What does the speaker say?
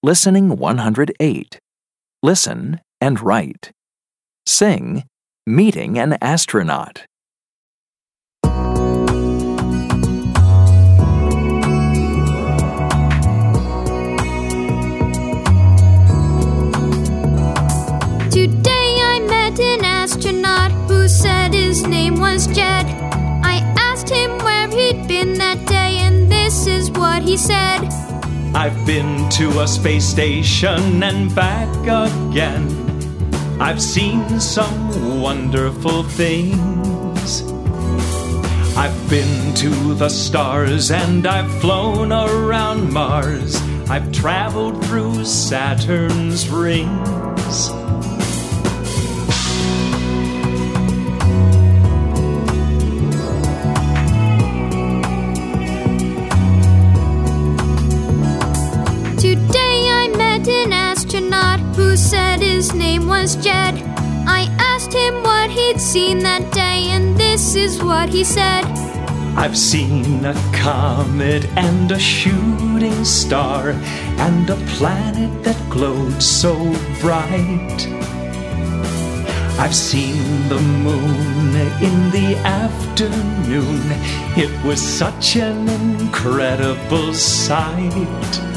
Listening 108. Listen and write. Sing, Meeting an Astronaut. Today I met an astronaut who said his name was Jed. I asked him where he'd been that day, and this is what he said. I've been to a space station and back again. I've seen some wonderful things. I've been to the stars and I've flown around Mars. I've traveled through Saturn's rings. Today I met an astronaut who said his name was Jed. I asked him what he'd seen that day, and this is what he said. I've seen a comet and a shooting star and a planet that glowed so bright. I've seen the moon in the afternoon. It was such an incredible sight.